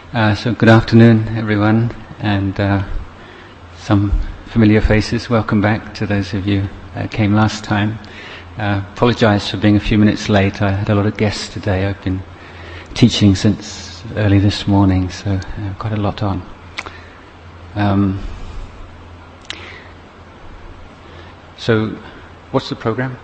So good afternoon, everyone, and some familiar faces. Welcome back to those of you who came last time. Apologise for being a few minutes late. I had a lot of guests today. I've been teaching since early this morning, so quite a lot on. So, what's the program?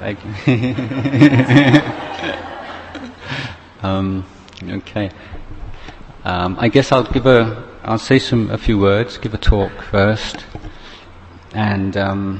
Okay. I guess I'll say a few words, give a talk first, and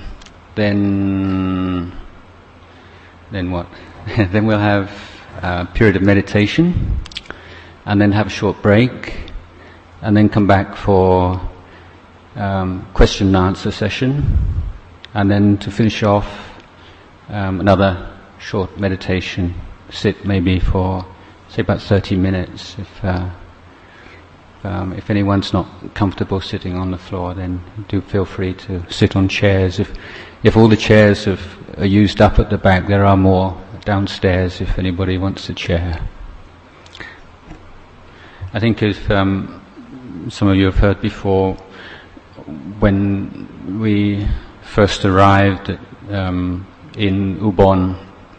then what? Then we'll have a period of meditation, and then have a short break, and then come back for question and answer session, and then to finish off another short meditation, sit maybe for say about 30 minutes. If anyone's not comfortable sitting on the floor, then do feel free to sit on chairs. If all the chairs are used up at the back, there are more downstairs if anybody wants a chair. I think if some of you have heard before, when we first arrived in Ubon,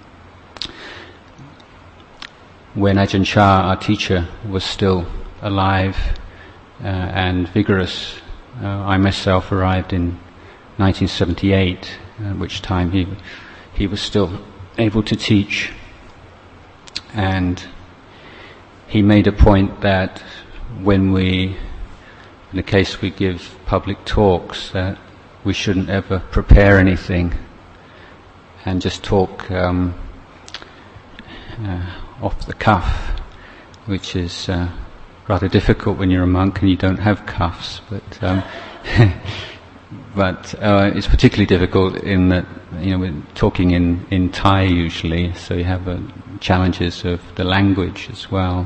when Ajahn Chah, our teacher, was still alive and vigorous. I myself arrived in 1978, at which time he was still able to teach. And he made a point that when in the case we give public talks, that we shouldn't ever prepare anything and just talk off the cuff, which is rather difficult when you're a monk and you don't have cuffs, but it's particularly difficult in that we're talking in Thai usually, so you have challenges of the language as well.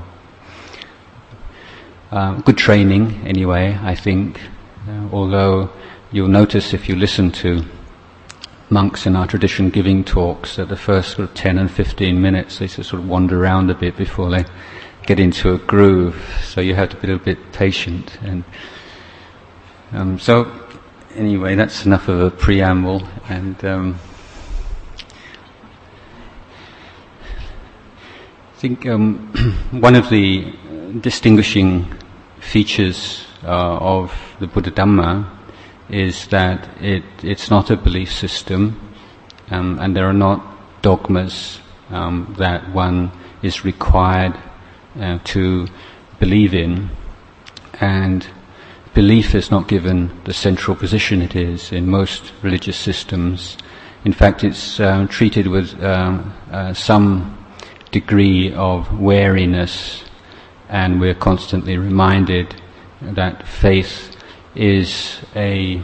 Good training anyway, I think, although you'll notice if you listen to monks in our tradition giving talks that the first sort of 10 and 15 minutes they sort of wander around a bit before they get into a groove, so you have to be a little bit patient. And so anyway, that's enough of a preamble. And I think one of the distinguishing features of the Buddha Dhamma is that it's not a belief system, and there are not dogmas that one is required to believe in, and belief is not given the central position it is in most religious systems. In fact, it's treated with some degree of wariness, and we're constantly reminded that faith is a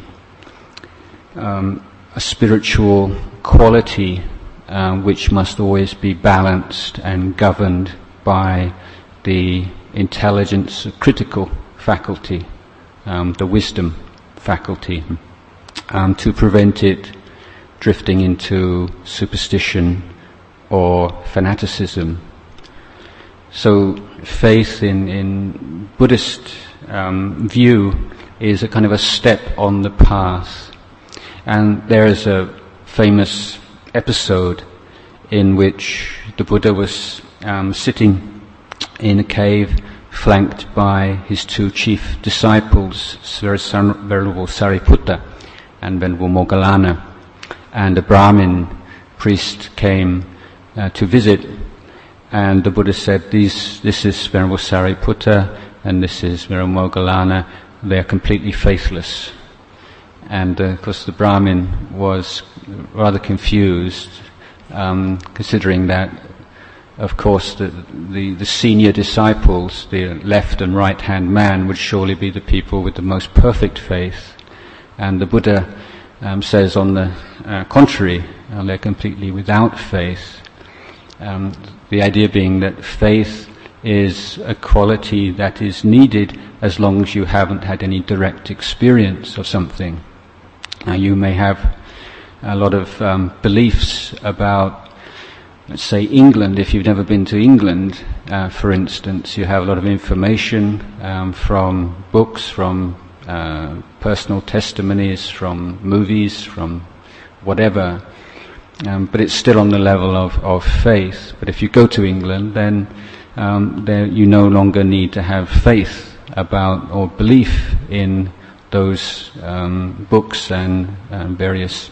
spiritual quality which must always be balanced and governed by the intelligence, critical faculty, the wisdom faculty, to prevent it drifting into superstition or fanaticism. So faith in Buddhist view is a kind of a step on the path. And there is a famous episode in which the Buddha was sitting in a cave flanked by his two chief disciples, Venerable Sariputta and Venerable Moggallana. And a Brahmin priest came to visit, and the Buddha said, this is Venerable Sariputta and this is Venerable Moggallana. They are completely faithless. And of course the Brahmin was rather confused, considering that, of course, the senior disciples, the left and right hand man, would surely be the people with the most perfect faith. And the Buddha says on the contrary, they're completely without faith. The idea being that faith is a quality that is needed as long as you haven't had any direct experience of something. Now, you may have a lot of beliefs about let's say England, if you've never been to England, for instance, you have a lot of information from books, from personal testimonies, from movies, from whatever, but it's still on the level of faith. But if you go to England, then there you no longer need to have faith about or belief in those books and various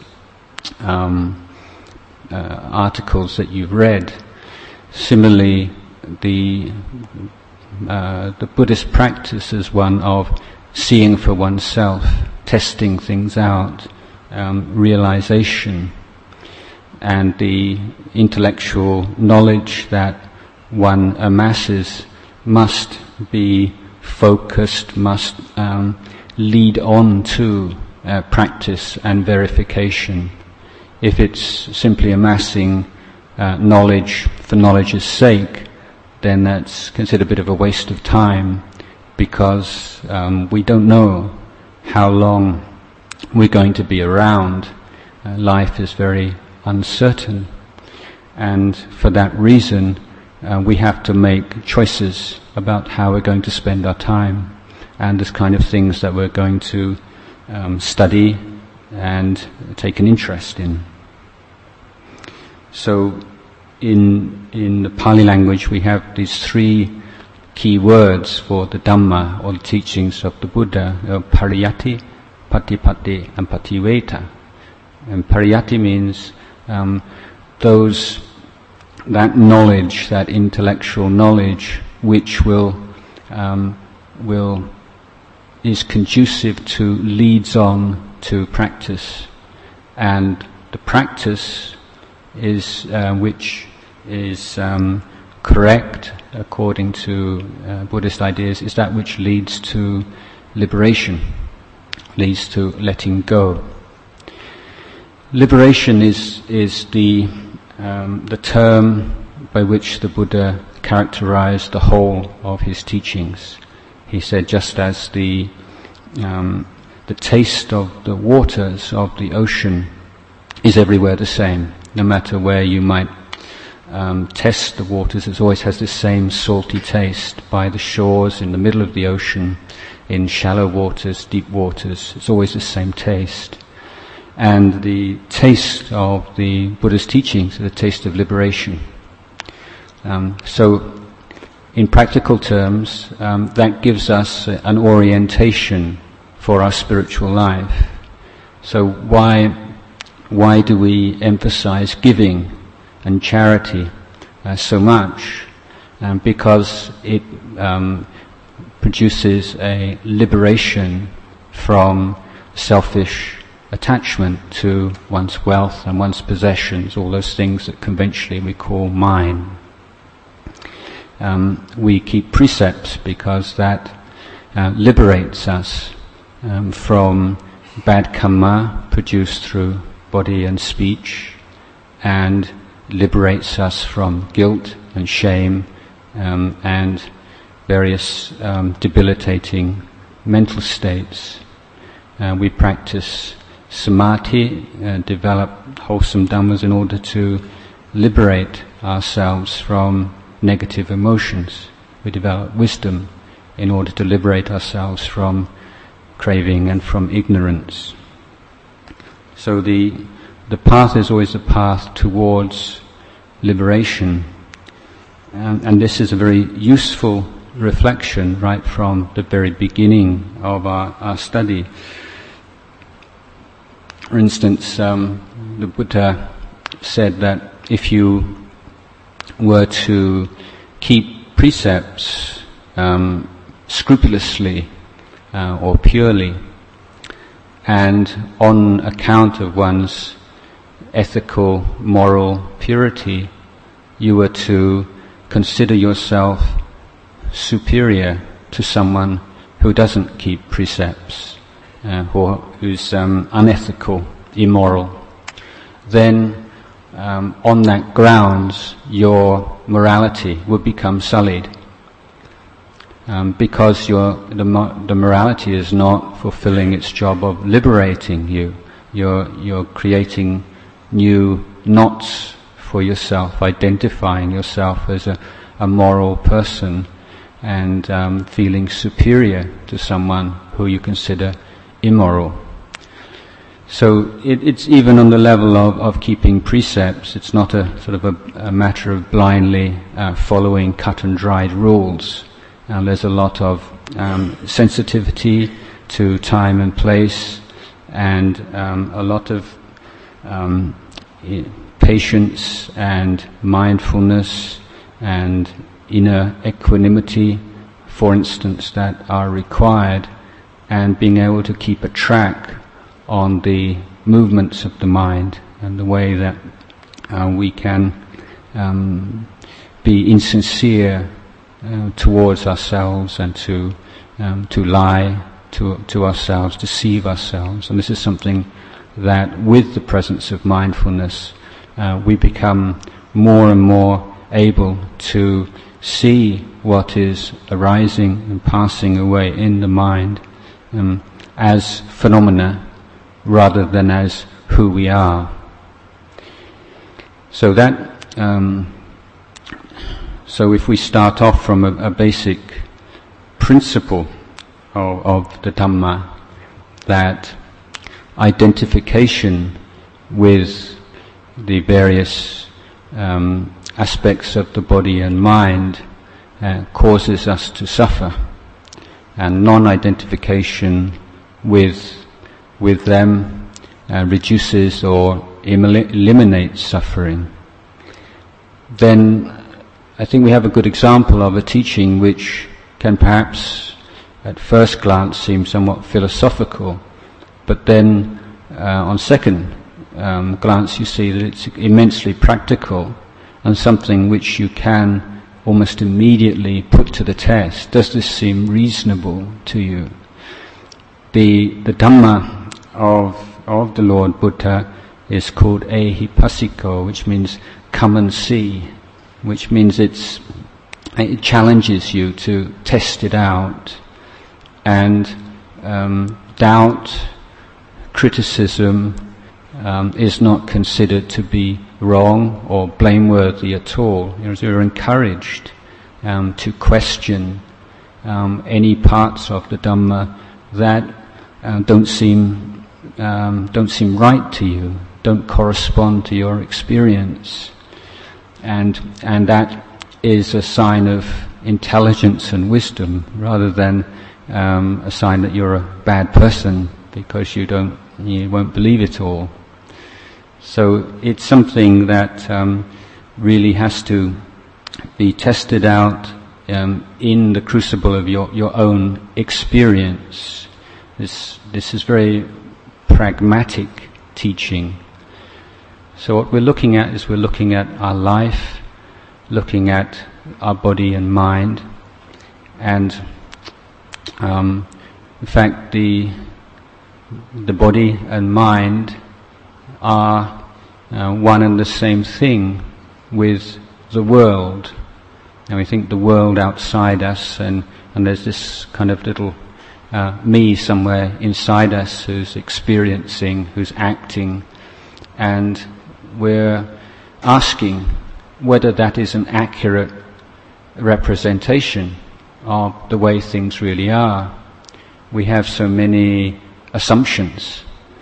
articles that you've read. Similarly, the Buddhist practice is one of seeing for oneself, testing things out, realization, and the intellectual knowledge that one amasses must be focused, must lead on to practice and verification. If it's simply amassing knowledge for knowledge's sake, then that's considered a bit of a waste of time, because we don't know how long we're going to be around. Life is very uncertain, and for that reason we have to make choices about how we're going to spend our time and this kind of things that we're going to study and take an interest in. So in the Pali language we have these three key words for the Dhamma, or the teachings of the Buddha: Pariyatti, Patipatti and Pativeta. And Pariyatti means that knowledge, that intellectual knowledge which is conducive to, leads on to practice, and the practice is which is correct according to Buddhist ideas, is that which leads to liberation, leads to letting go. Liberation is the term by which the Buddha characterized the whole of his teachings. He said, just as the taste of the waters of the ocean is everywhere the same, no matter where you might test the waters, it always has the same salty taste. By the shores, in the middle of the ocean, in shallow waters, deep waters, it's always the same taste. And the taste of the Buddha's teachings is the taste of liberation. So in practical terms, that gives us an orientation for our spiritual life. So why do we emphasize giving and charity so much? Because it produces a liberation from selfish attachment to one's wealth and one's possessions, all those things that conventionally we call mine. We keep precepts because that liberates us from bad karma produced through body and speech, and liberates us from guilt and shame and various debilitating mental states. We practice samadhi, develop wholesome dhammas in order to liberate ourselves from negative emotions. We develop wisdom in order to liberate ourselves from craving and from ignorance. So the path is always a path towards liberation, and this is a very useful reflection right from the very beginning of our study. For instance, the Buddha said that if you were to keep precepts scrupulously or purely, and on account of one's ethical, moral purity, you were to consider yourself superior to someone who doesn't keep precepts, or who's unethical, immoral, then on that grounds your morality would become sullied, because the morality is not fulfilling its job of liberating you. You're creating new knots for yourself, identifying yourself as a moral person, and feeling superior to someone who you consider immoral. So it's even on the level of keeping precepts. It's not a sort of a matter of blindly following cut and dried rules. There's a lot of sensitivity to time and place, and a lot of patience and mindfulness and inner equanimity, for instance, that are required, and being able to keep a track on the movements of the mind and the way that we can be insincere towards ourselves, and to lie to ourselves, deceive ourselves. And this is something that, with the presence of mindfulness, we become more and more able to see what is arising and passing away in the mind as phenomena, rather than as who we are. So that, so if we start off from a basic principle of the Dhamma, that identification with the various aspects of the body and mind causes us to suffer, and non-identification with them reduces or eliminates suffering, then I think we have a good example of a teaching which can perhaps at first glance seem somewhat philosophical, but then on second glance you see that it's immensely practical, and something which you can almost immediately put to the test. Does this seem reasonable to you? The Dhamma of the Lord Buddha is called ehipassiko, which means come and see, which means it challenges you to test it out, and doubt, criticism is not considered to be wrong or blameworthy at all. You're encouraged to question any parts of the Dhamma that don't seem right to you, don't correspond to your experience, and that is a sign of intelligence and wisdom, rather than a sign that you're a bad person because you won't believe it all. So it's something that really has to be tested out in the crucible of your own experience. This is very pragmatic teaching. So what we're looking at is we're looking at our life, looking at our body and mind, and in fact the body and mind are one and the same thing with the world. And we think the world outside us, and there's this kind of little me somewhere inside us who's experiencing, who's acting, and we're asking whether that is an accurate representation of the way things really are. We have so many assumptions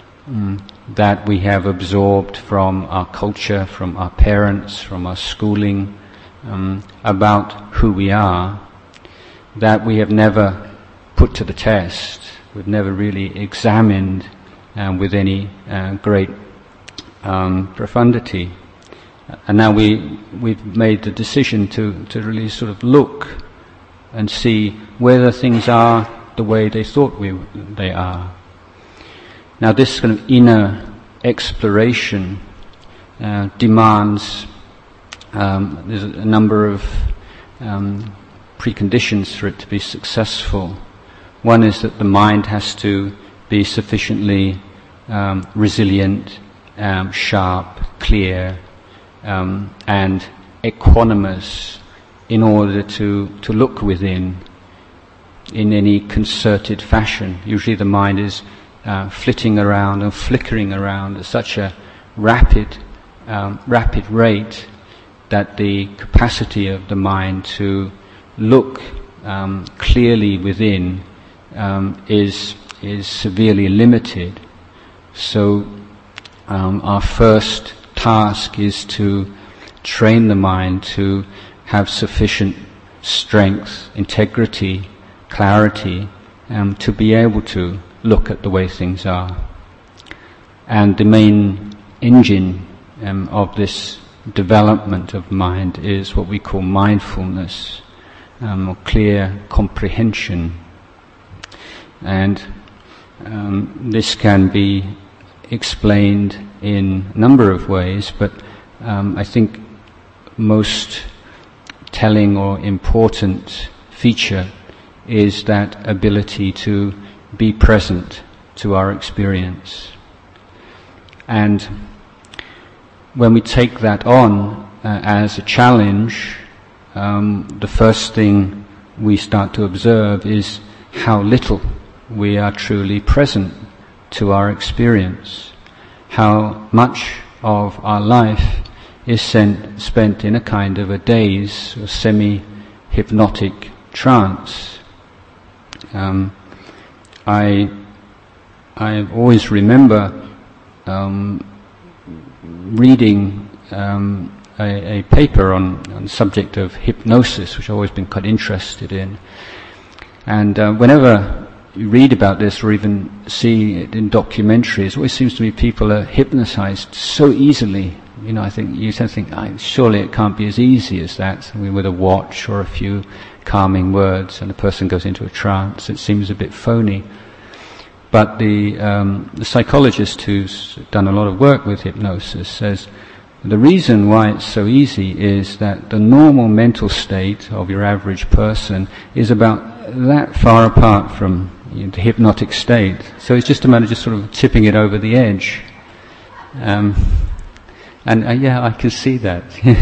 that we have absorbed from our culture, from our parents, from our schooling, about who we are, that we have never put to the test. We've never really examined with any great profundity. And now we've made the decision to really sort of look and see whether things are the way they thought they are. Now this kind of inner exploration demands, there's a number of preconditions for it to be successful. One is that the mind has to be sufficiently resilient, sharp, clear, and equanimous in order to look within in any concerted fashion. Usually the mind is flitting around and flickering around at such a rapid rapid rate that the capacity of the mind to look clearly within is severely limited. So our first task is to train the mind to have sufficient strength, integrity, clarity, to be able to look at the way things are. And the main engine of this development of mind is what we call mindfulness, or clear comprehension. And this can be explained in a number of ways, but I think most telling or important feature is that ability to be present to our experience. And when we take that on as a challenge, the first thing we start to observe is how little we are truly present to our experience, how much of our life is spent in a kind of a daze or semi-hypnotic trance. I always remember reading a paper on the subject of hypnosis, which I've always been quite interested in. And whenever you read about this or even see it in documentaries, it always seems to me people are hypnotized so easily. You know, I think you tend to think, surely it can't be as easy as that. I mean, with a watch or a few calming words and a person goes into a trance, it seems a bit phony. But the psychologist who's done a lot of work with hypnosis says the reason why it's so easy is that the normal mental state of your average person is about that far apart from the hypnotic state. So it's just a matter of just sort of tipping it over the edge. And I can see that.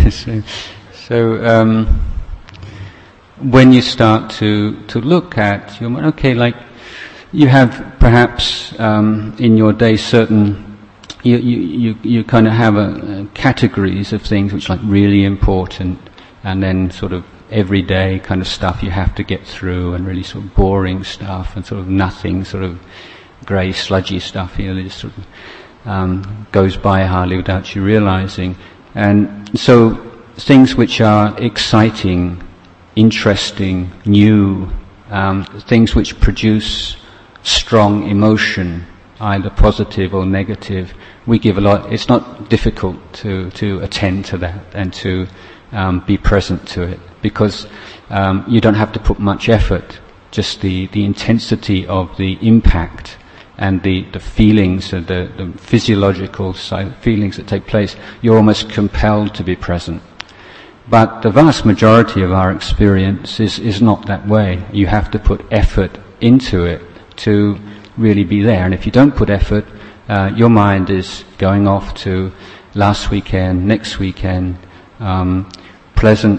So when you start to look at your mind, okay, like you have perhaps in your day certain you kind of have categories of things which are like really important, and then sort of everyday kind of stuff you have to get through, and really sort of boring stuff, and sort of nothing, sort of grey, sludgy stuff, that just sort of goes by hardly without you realizing. And so things which are exciting, interesting, new, things which produce strong emotion, either positive or negative, we give a lot. It's not difficult to attend to that and to be present to it, because you don't have to put much effort. Just the intensity of the impact and the feelings, the physiological feelings that take place, you're almost compelled to be present. But the vast majority of our experience is not that way. You have to put effort into it to really be there. And if you don't put effort, your mind is going off to last weekend, next weekend, pleasant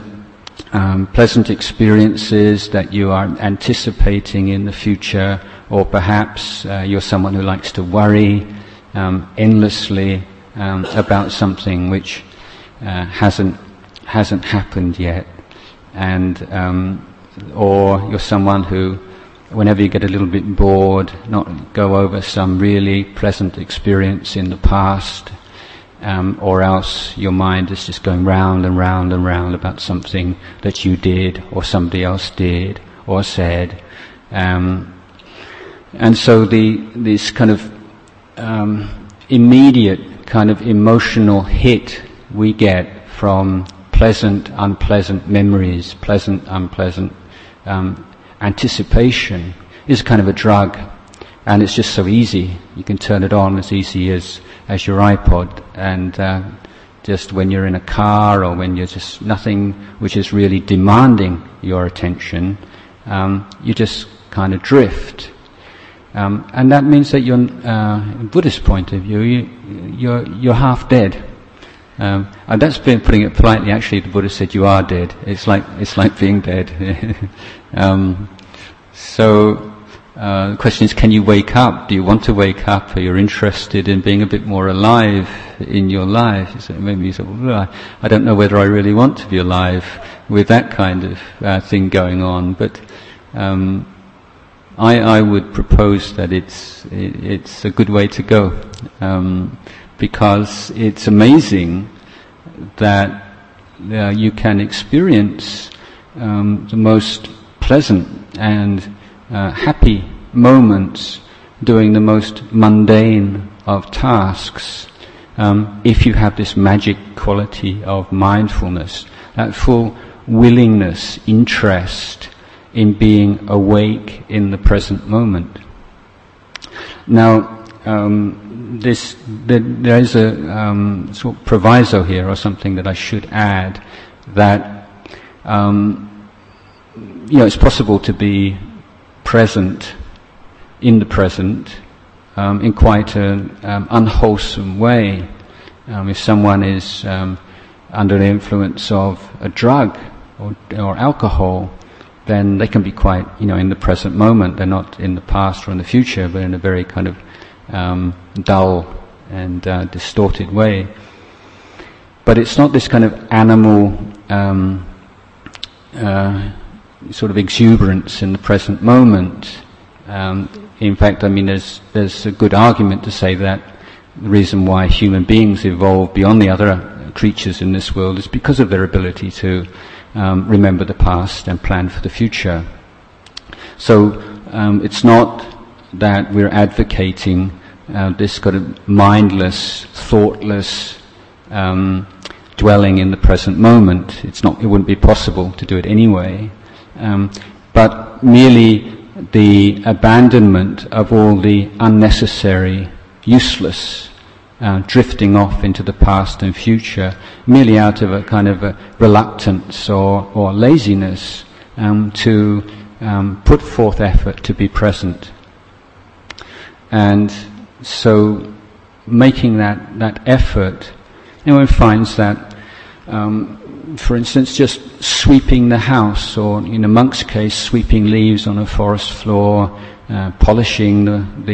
experiences that you are anticipating in the future, or perhaps you're someone who likes to worry endlessly about something which hasn't happened yet, and or you're someone who, whenever you get a little bit bored, not go over some really pleasant experience in the past, or else your mind is just going round and round and round about something that you did or somebody else did or said. And so this kind of immediate kind of emotional hit we get from pleasant, unpleasant memories, pleasant, unpleasant anticipation is kind of a drug, and it's just so easy. You can turn it on as easy as your iPod, and just when you're in a car or when you're just nothing which is really demanding your attention, you just kind of drift. And that means that you're, in Buddhist point of view, you're half dead. And that's been putting it politely. Actually, the Buddha said you are dead. It's like being dead. So the question is, can you wake up? Do you want to wake up? Are you interested in being a bit more alive in your life? So maybe you say, well, I don't know whether I really want to be alive with that kind of thing going on. But I would propose that it's a good way to go, because it's amazing that you can experience the most pleasant and happy moments doing the most mundane of tasks, if you have this magic quality of mindfulness, that full willingness, interest in being awake in the present moment. Now, there is a sort of proviso here, or something that I should add, that it's possible to be present in the present in quite an unwholesome way. If someone is under the influence of a drug or alcohol, then they can be quite, in the present moment. They're not in the past or in the future, but in a very kind of dull and distorted way. But it's not this kind of animal sort of exuberance in the present moment. In fact, there's a good argument to say that the reason why human beings evolved beyond the other creatures in this world is because of their ability to remember the past and plan for the future. So it's not that we're advocating this kind of mindless, thoughtless dwelling in the present moment. It wouldn't be possible to do it anyway. But merely the abandonment of all the unnecessary, useless drifting off into the past and future, merely out of a kind of a reluctance or laziness to put forth effort to be present. And so making that effort, one finds that for instance, just sweeping the house, or in a monk's case, sweeping leaves on a forest floor, polishing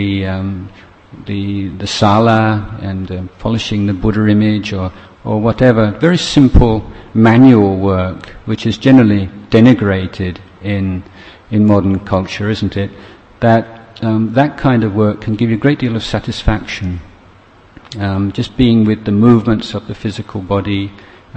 the sala and polishing the Buddha image, or whatever. Very simple manual work, which is generally denigrated in modern culture, isn't it? That kind of work can give you a great deal of satisfaction. Just being with the movements of the physical body,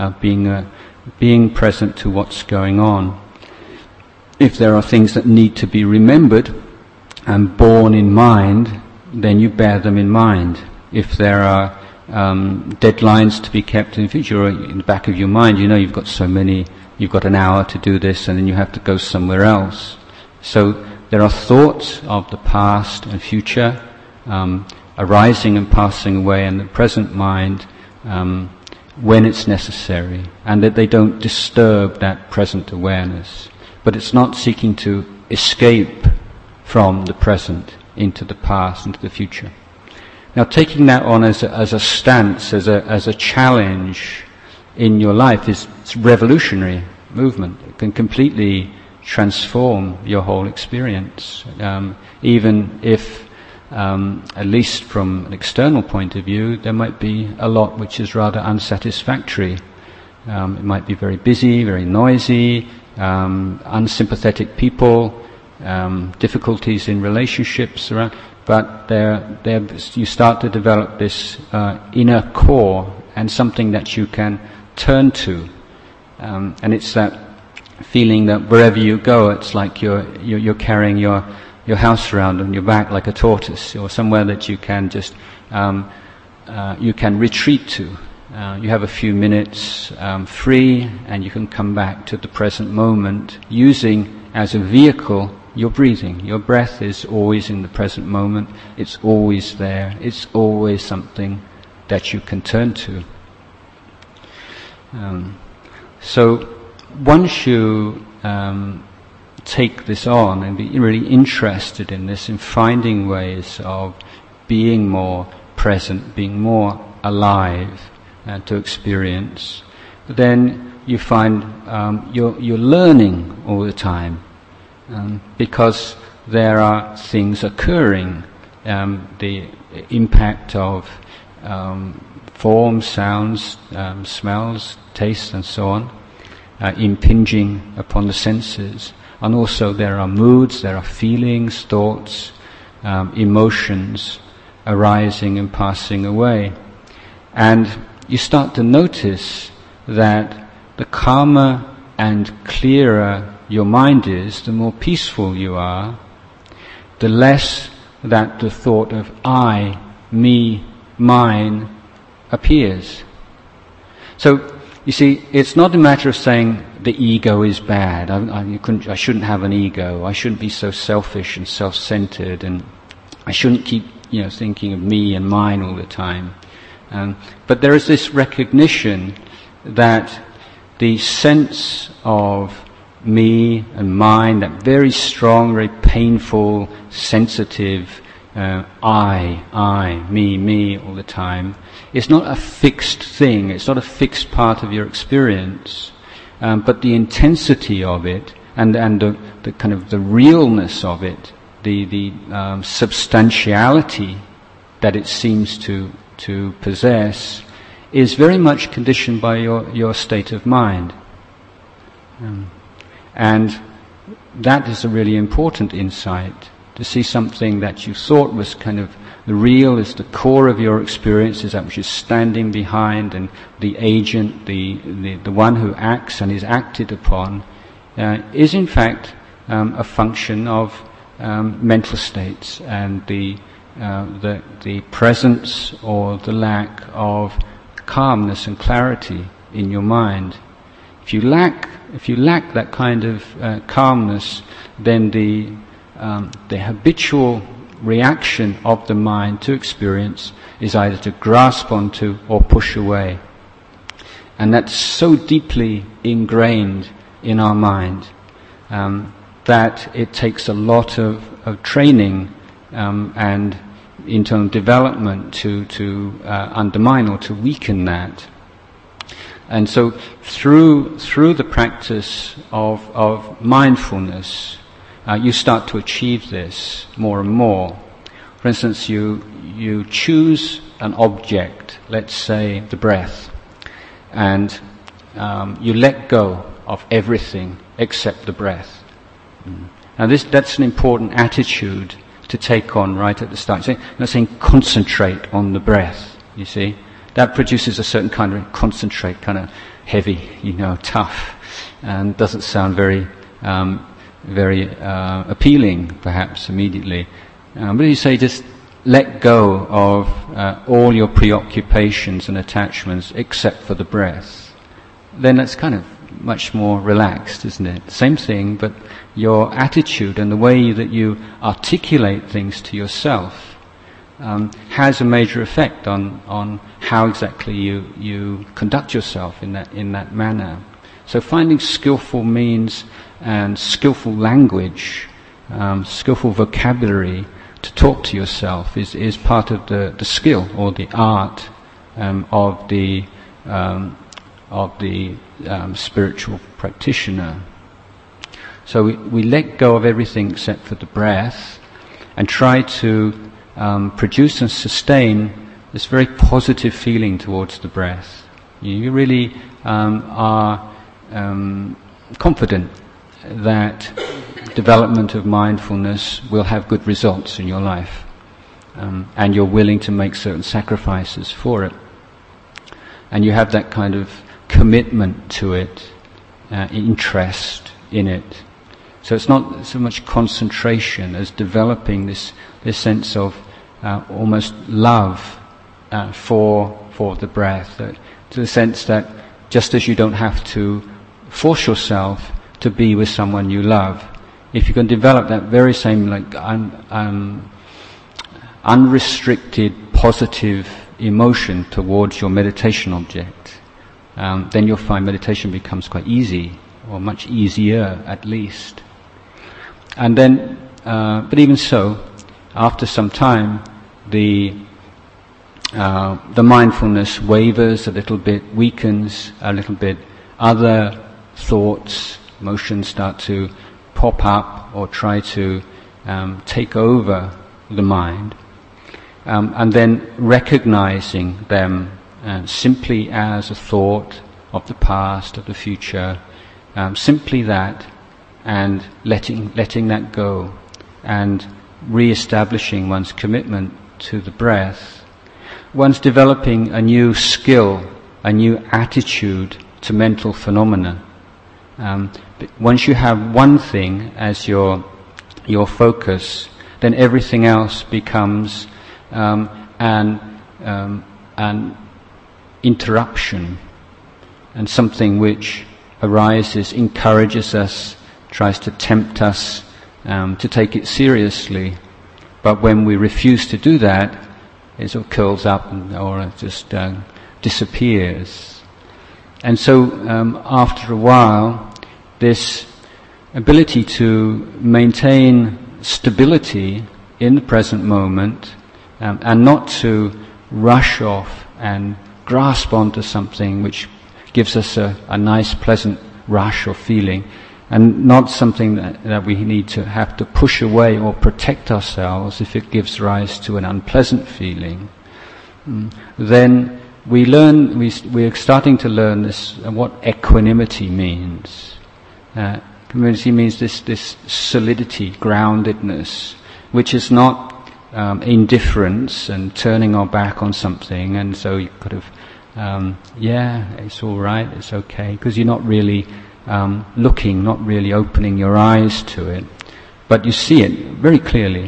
being present to what's going on. If there are things that need to be remembered and borne in mind, then you bear them in mind. If there are deadlines to be kept in the future, or in the back of your mind, you've got an hour to do this, and then you have to go somewhere else. So there are thoughts of the past and future arising and passing away in the present mind when it's necessary, and that they don't disturb that present awareness. But it's not seeking to escape from the present into the past, into the future. Now, taking that on as a stance, as a challenge in your life is a revolutionary movement. It can completely transform your whole experience, even if at least from an external point of view, there might be a lot which is rather unsatisfactory. It might be very busy, very noisy, unsympathetic people, difficulties in relationships around, but you start to develop this inner core and something that you can turn to, and it's that feeling that wherever you go, it's like you're carrying your house around on your back like a tortoise, or somewhere that you can just you can retreat to. You have a few minutes free, and you can come back to the present moment using as a vehicle your breathing. Your breath is always in the present moment. It's always there. It's always something that you can turn to. So once you take this on and be really interested in this, in finding ways of being more present, being more alive to experience, then you find you're learning all the time, because there are things occurring. The impact of forms, sounds, smells, tastes, and so on, impinging upon the senses. And also there are moods, there are feelings, thoughts, emotions arising and passing away. And you start to notice that the calmer and clearer your mind is, the more peaceful you are, the less that the thought of I, me, mine appears. So, you see, it's not a matter of saying the ego is bad. I shouldn't have an ego. I shouldn't be so selfish and self-centered, and I shouldn't keep, thinking of me and mine all the time. But there is this recognition that the sense of me and mine, that very strong, very painful, sensitive I, me all the time, is not a fixed thing. It's not a fixed part of your experience, but the intensity of it and the kind of the realness of it, the substantiality that it seems to possess, is very much conditioned by your state of mind. And that is a really important insight, to see something that you thought was kind of the real, is the core of your experience, is that which is standing behind, and the agent, the one who acts and is acted upon, is in fact a function of mental states and the presence or the lack of calmness and clarity in your mind. If you lack that kind of calmness, then the habitual reaction of the mind to experience is either to grasp onto or push away. And that's so deeply ingrained in our mind that it takes a lot of training and internal development to undermine or to weaken that. And so through the practice of mindfulness, you start to achieve this more and more. For instance, you choose an object, let's say the breath, and you let go of everything except the breath. Now that's an important attitude to take on right at the start. I'm not saying concentrate on the breath, you see. That produces a certain kind of concentrate, kind of heavy, tough, and doesn't sound very appealing, perhaps, immediately. But if you say just let go of all your preoccupations and attachments except for the breath, then that's kind of much more relaxed, isn't it? Same thing, but your attitude and the way that you articulate things to yourself has a major effect on how exactly you conduct yourself in that manner. So finding skillful means and skillful language, skillful vocabulary to talk to yourself is part of the skill or the art of the spiritual practitioner. So we let go of everything except for the breath, and try to produce and sustain this very positive feeling towards the breath. You really are confident that development of mindfulness will have good results in your life, and you're willing to make certain sacrifices for it. And you have that kind of commitment to it, interest in it. So it's not so much concentration as developing this sense of almost love for the breath, to the sense that just as you don't have to force yourself to be with someone you love, if you can develop that very same unrestricted positive emotion towards your meditation object, then you'll find meditation becomes quite easy, or much easier at least. And then, but even so, after some time, the mindfulness wavers a little bit, weakens a little bit. Other thoughts, emotions start to pop up or try to take over the mind, and then recognizing them simply as a thought of the past, of the future, simply that, and letting that go, and re-establishing one's commitment to the breath. One's developing a new skill, a new attitude to mental phenomena. Once you have one thing as your focus, then everything else becomes an interruption, and something which arises, encourages us, tries to tempt us to take it seriously. But when we refuse to do that, it sort of curls up or just disappears. And so after a while, this ability to maintain stability in the present moment, and not to rush off and grasp onto something which gives us a nice pleasant rush or feeling, and not something that we need to have to push away or protect ourselves if it gives rise to an unpleasant feeling. Then we're starting to learn this, what equanimity means. Equanimity means this solidity, groundedness, which is not indifference and turning our back on something, and so you could have, it's all right, it's okay, because you're not really looking, not really opening your eyes to it, but you see it very clearly.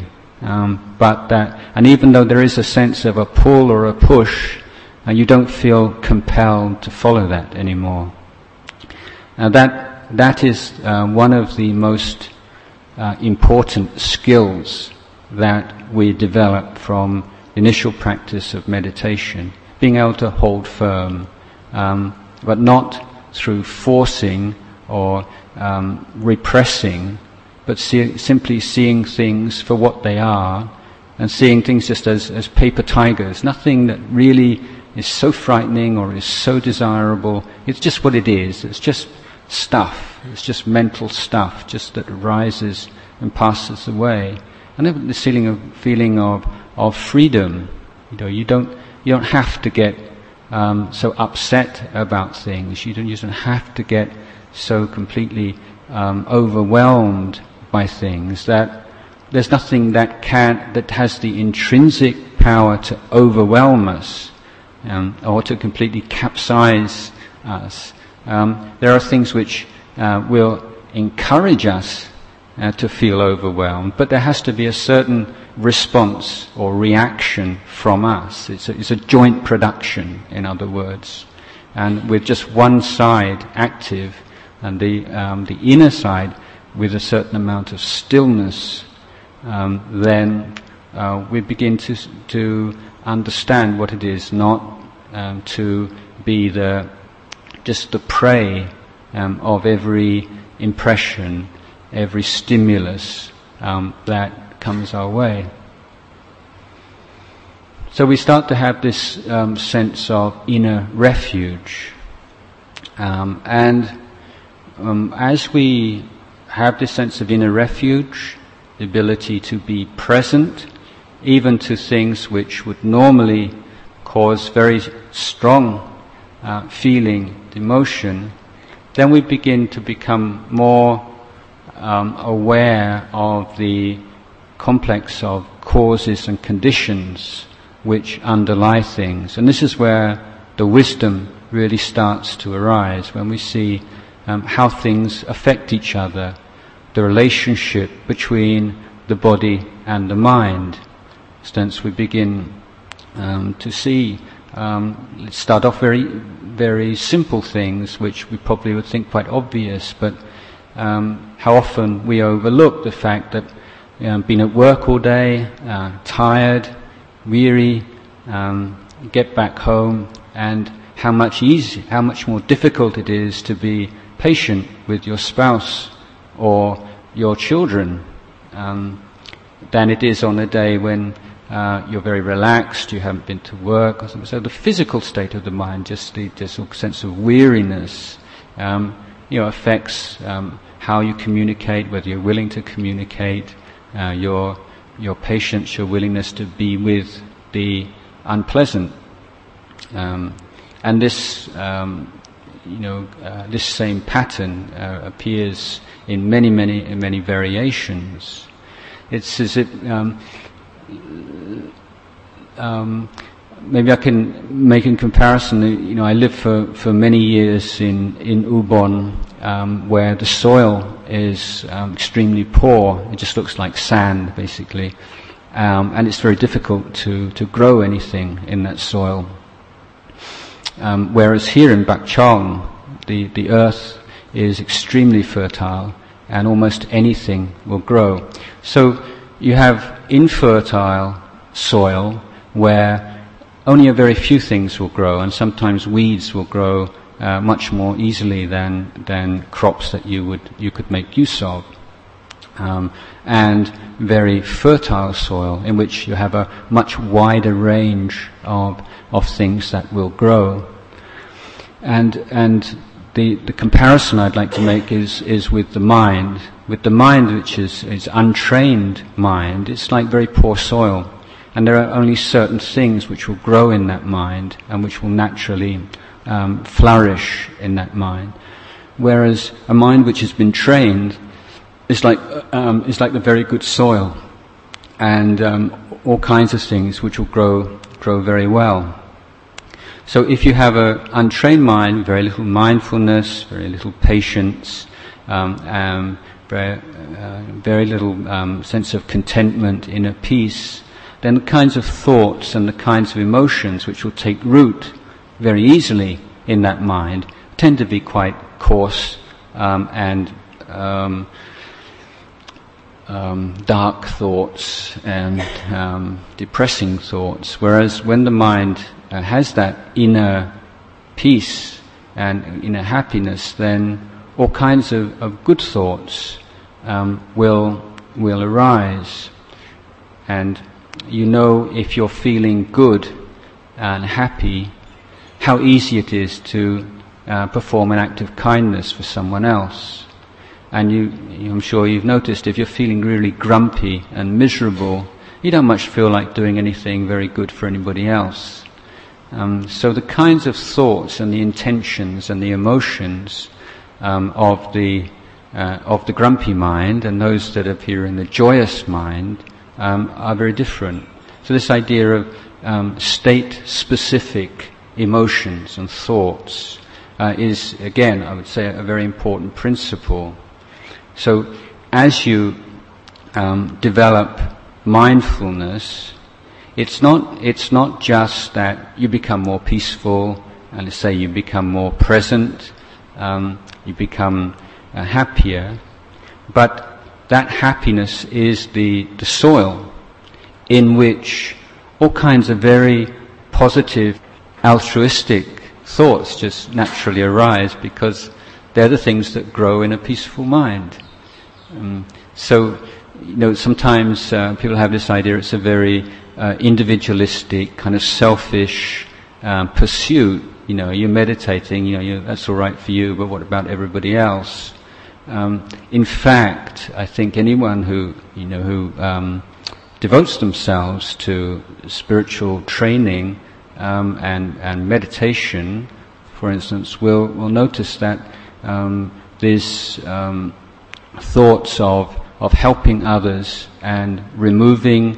And even though there is a sense of a pull or a push, you don't feel compelled to follow that anymore. Now that is one of the most important skills that we develop from the initial practice of meditation, being able to hold firm, but not through forcing or repressing, but simply seeing things for what they are, and seeing things just as paper tigers, nothing that really is so frightening or is so desirable. It's just what it is. It's just stuff. It's just mental stuff, just that arises and passes away. And then this feeling of freedom. You don't have to get so upset about things. You don't have to get so completely overwhelmed by things that there's nothing that has the intrinsic power to overwhelm us or to completely capsize us. There are things which will encourage us to feel overwhelmed, but there has to be a certain response or reaction from us. It's a joint production, in other words, and with just one side active and the inner side with a certain amount of stillness, then we begin to understand what it is not to be just the prey of every impression, every stimulus that comes our way. So we start to have this sense of inner refuge, and as we have this sense of inner refuge, the ability to be present even to things which would normally cause very strong feeling, emotion, then we begin to become more aware of the complex of causes and conditions which underlie things. And this is where the wisdom really starts to arise, when we see how things affect each other, the relationship between the body and the mind. For instance, we begin to see, let's start off very, very simple things which we probably would think quite obvious, but how often we overlook the fact that been at work all day, tired, weary, get back home, and how much more difficult it is to be patient with your spouse or your children than it is on a day when you're very relaxed, you haven't been to work or something. So the physical state of the mind, just the sense of weariness, affects how you communicate, whether you're willing to communicate, your patience, your willingness to be with the unpleasant. And this, this same pattern appears in many variations. It's as if maybe I can make a comparison. I lived for many years in Ubon, where the soil is extremely poor. It just looks like sand, basically, and it's very difficult to grow anything in that soil. Whereas here in Bakchong, the earth is extremely fertile, and almost anything will grow. So you have infertile soil where only a very few things will grow, and sometimes weeds will grow much more easily than crops that you could make use of. And very fertile soil in which you have a much wider range of things that will grow. And the comparison I'd like to make is with the mind. With the mind, which is untrained mind, it's like very poor soil. And there are only certain things which will grow in that mind and which will naturally flourish in that mind. Whereas a mind which has been trained is like the very good soil, and all kinds of things which will grow very well. So if you have an untrained mind, very little mindfulness, very little patience, very little sense of contentment, inner peace, then the kinds of thoughts and the kinds of emotions which will take root very easily in that mind tend to be quite coarse and dark thoughts and depressing thoughts. Whereas when the mind has that inner peace and inner happiness, then all kinds of good thoughts will arise. And if you're feeling good and happy, how easy it is to perform an act of kindness for someone else. And I'm sure you've noticed, if you're feeling really grumpy and miserable, you don't much feel like doing anything very good for anybody else. So the kinds of thoughts and the intentions and the emotions of the grumpy mind and those that appear in the joyous mind are very different. So this idea of state-specific emotions and thoughts is, again, I would say, a very important principle. So as you develop mindfulness, it's not just that you become more peaceful, and let's say you become more present, you become happier, but that happiness is the soil in which all kinds of very positive, altruistic thoughts just naturally arise, because they're the things that grow in a peaceful mind. So sometimes people have this idea it's a very individualistic, kind of selfish pursuit. You're meditating, that's all right for you, but what about everybody else? In fact, I think anyone who devotes themselves to spiritual training and meditation, for instance, will notice that there's thoughts of helping others and removing,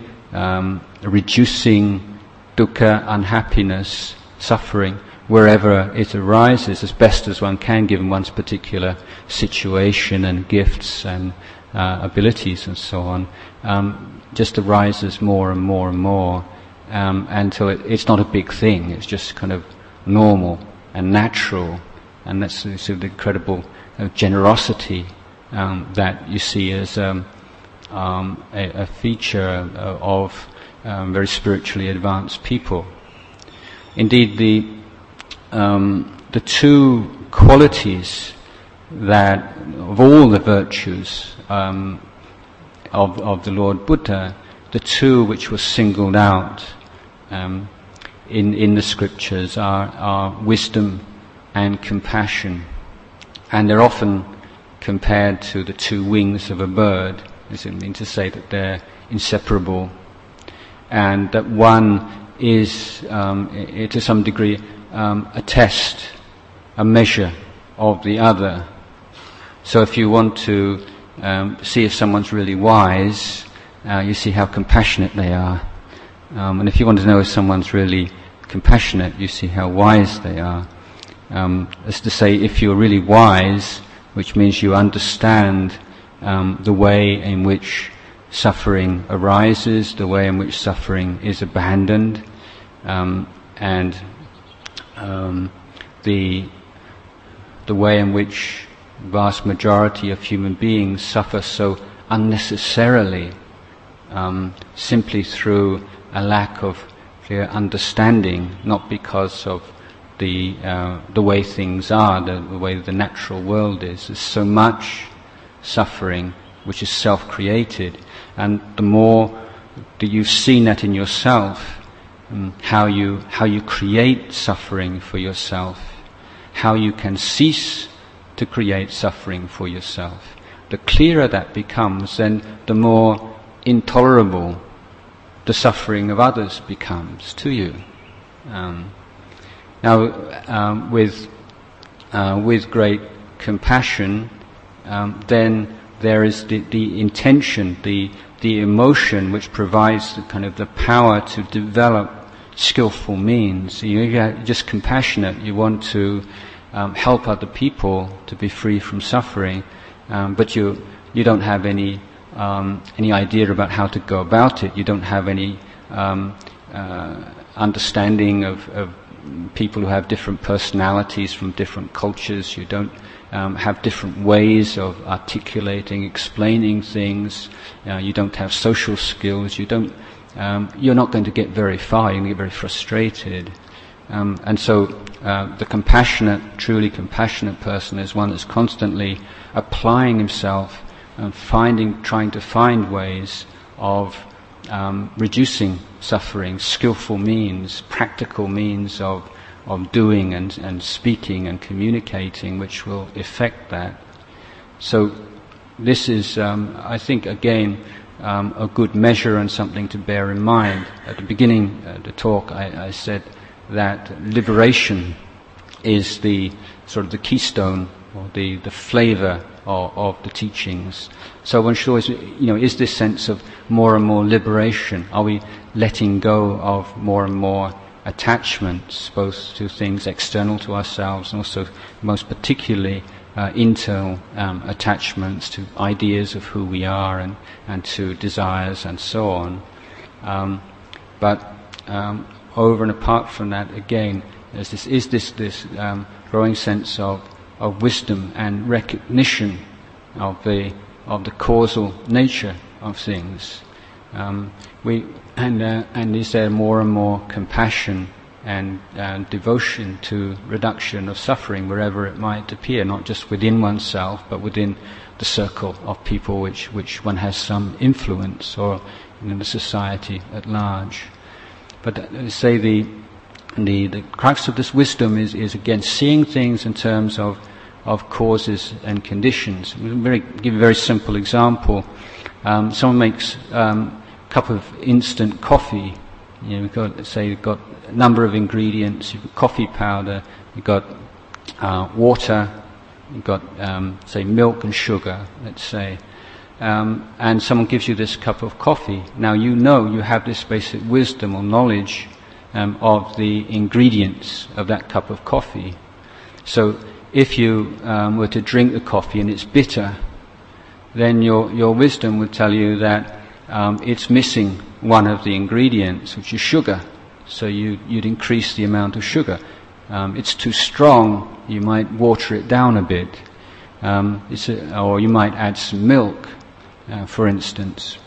reducing dukkha, unhappiness, suffering, wherever it arises, as best as one can given one's particular situation and gifts and abilities and so on, just arises more and more and more until it's not a big thing, it's just kind of normal and natural, and that's sort of the incredible generosity that you see as a feature of very spiritually advanced people. Indeed, the two qualities that of all the virtues of the Lord Buddha, the two which were singled out in the scriptures are wisdom and compassion, and they're often compared to the two wings of a bird. This doesn't mean to say that they're inseparable, and that one is, to some degree, a test, a measure of the other. So if you want to see if someone's really wise, you see how compassionate they are. And if you want to know if someone's really compassionate, you see how wise they are. As to say, if you're really wise, which means you understand the way in which suffering arises, the way in which suffering is abandoned, and the way in which the vast majority of human beings suffer so unnecessarily, simply through a lack of clear understanding, not because of the way things are, the way the natural world is. There's so much suffering which is self-created, and the more that you've seen that in yourself, how you create suffering for yourself, how you can cease to create suffering for yourself, the clearer that becomes, then the more intolerable the suffering of others becomes to you. Now, with great compassion, then there is the intention, the emotion which provides the kind of the power to develop skillful means. You're just compassionate. You want to help other people to be free from suffering, but you don't have any idea about how to go about it. You don't have any understanding of people who have different personalities from different cultures. You don't have different ways of articulating, explaining things. You don't have social skills. You're not going to get very far. You're going to get very frustrated. And so the truly compassionate person is one that's constantly applying himself and trying to find ways of reducing suffering, skillful means, practical means of doing and speaking and communicating, which will effect that. So this is, I think, again, a good measure and something to bear in mind. At the beginning of the talk, I said that liberation is the sort of the keystone or the flavour of the teachings. So one should always, is this sense of more and more liberation? Are we letting go of more and more attachments, both to things external to ourselves and also most particularly internal attachments to ideas of who we are and to desires and so on. But over and apart from that, again, there's this growing sense of wisdom and recognition of the causal nature of things. And is there more and more compassion and devotion to reduction of suffering wherever it might appear, not just within oneself, but within the circle of people which one has some influence, or in the society at large. But say the crux of this wisdom is again seeing things in terms of causes and conditions. Give a very simple example. Someone makes a cup of instant coffee. We've got a number of ingredients. You've got coffee powder, you've got water, you've got say milk and sugar, let's say. And someone gives you this cup of coffee. Now you have this basic wisdom or knowledge of the ingredients of that cup of coffee. So if you were to drink the coffee and it's bitter, then your wisdom would tell you that it's missing one of the ingredients, which is sugar. So you'd increase the amount of sugar. It's too strong, you might water it down a bit. Or you might add some milk, for instance.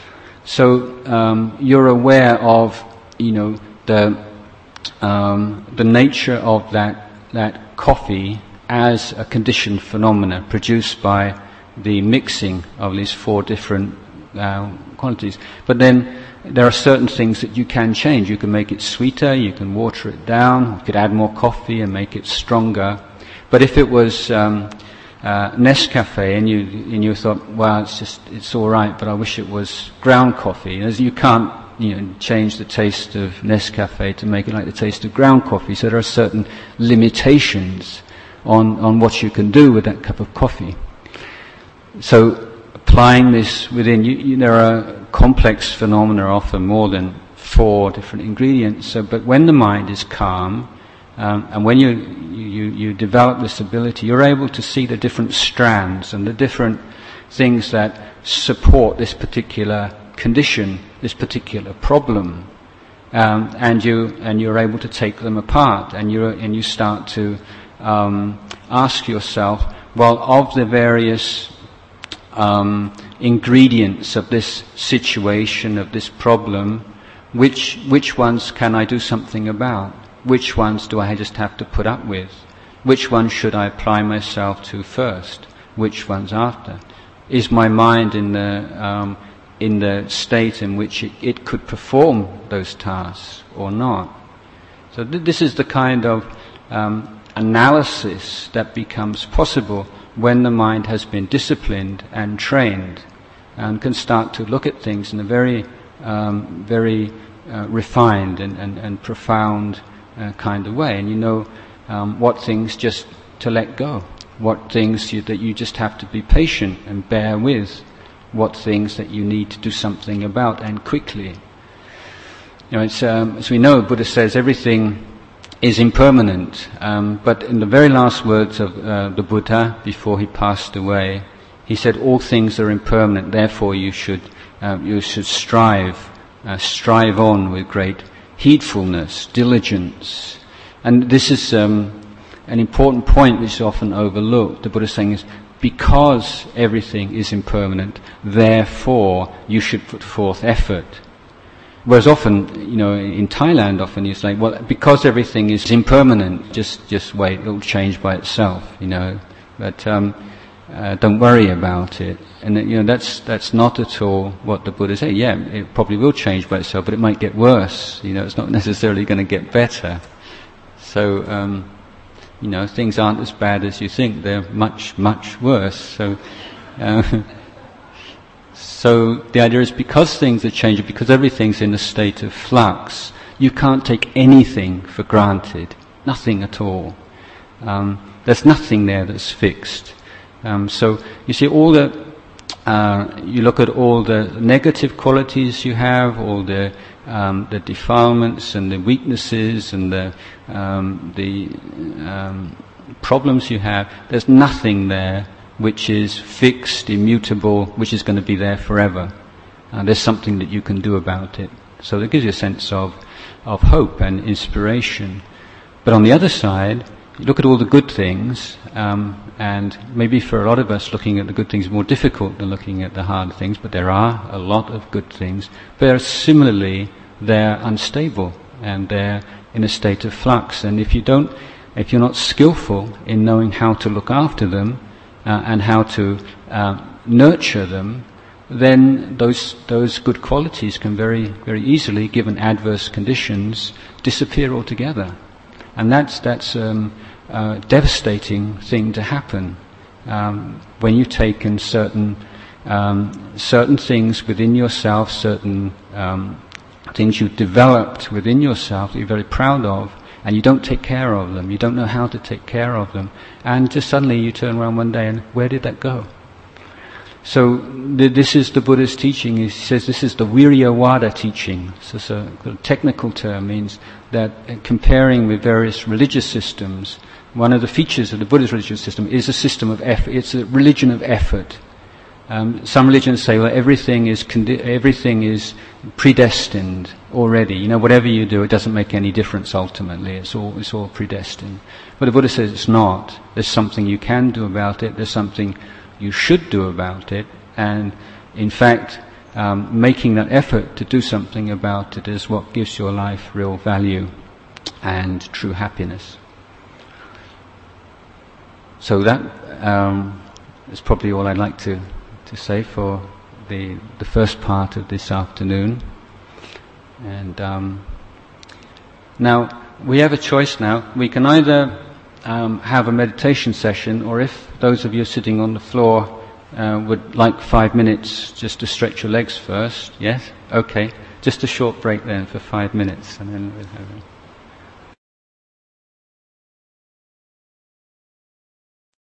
So you're aware of the nature of that coffee as a conditioned phenomena produced by the mixing of these four different quantities. But then there are certain things that you can change. You can make it sweeter, you can water it down, you could add more coffee and make it stronger. But if it was Nescafe, and you thought, well, it's all right, but I wish it was ground coffee. As you can't change the taste of Nescafe to make it like the taste of ground coffee, so there are certain limitations on what you can do with that cup of coffee. So applying this within, there are complex phenomena, often more than 4 different ingredients. So, but when the mind is calm, and when you develop this ability, you're able to see the different strands and the different things that support this particular condition, this particular problem, and you're able to take them apart, and you start to ask yourself, well, of the various ingredients of this situation, of this problem, which ones can I do something about? Which ones do I just have to put up with? Which ones should I apply myself to first? Which ones after? Is my mind in the state in which it could perform those tasks or not? So this is the kind of analysis that becomes possible when the mind has been disciplined and trained, and can start to look at things in a very refined and profound kind of way, and what things just to let go, what things that you just have to be patient and bear with, what things that you need to do something about, and quickly. It's as we know, Buddha says everything is impermanent, but in the very last words of the Buddha before he passed away, he said, all things are impermanent, therefore you should strive on with great heedfulness, diligence. And this is an important point which is often overlooked. The Buddha is saying is, because everything is impermanent, therefore you should put forth effort. Whereas often, in Thailand, often you say, well, because everything is impermanent, just wait, it'll change by itself, But don't worry about it. And that's not at all what the Buddha said. Yeah, it probably will change by itself, but it might get worse. It's not necessarily going to get better. So, things aren't as bad as you think. They're much, much worse. So the idea is, because things are changing, because everything's in a state of flux, you can't take anything for granted. Nothing at all. There's nothing there that's fixed. So you see, you look at all the negative qualities you have, all the defilements and the weaknesses and the problems you have. There's nothing there which is fixed, immutable, which is going to be there forever. There's something that you can do about it. So that gives you a sense of hope and inspiration. But on the other side, you look at all the good things, and maybe for a lot of us looking at the good things is more difficult than looking at the hard things, but there are a lot of good things. But similarly, they're unstable, and they're in a state of flux. And if you're not skillful in knowing how to look after them, and how to nurture them, then those good qualities can very, very easily, given adverse conditions, disappear altogether. And that's a devastating thing to happen when you've taken certain things within yourself, certain things you've developed within yourself that you're very proud of, and you don't take care of them, you don't know how to take care of them, and just suddenly you turn around one day and where did that go? So this is the Buddha's teaching. He says this is the Viryavada teaching. So it's a technical term, means that comparing with various religious systems, one of the features of the Buddhist religious system is a system of effort. It's a religion of effort. Some religions say, well, everything is predestined already. Whatever you do, it doesn't make any difference ultimately. It's all predestined. But the Buddha says it's not. There's something you can do about it. There's something you should do about it. And in fact, making that effort to do something about it is what gives your life real value and true happiness. So that is probably all I'd like to say for the first part of this afternoon. And now we have a choice now. We can either have a meditation session, or if those of you sitting on the floor would like 5 minutes just to stretch your legs first. Yes? Okay. Just a short break then for 5 minutes, and then we'll have a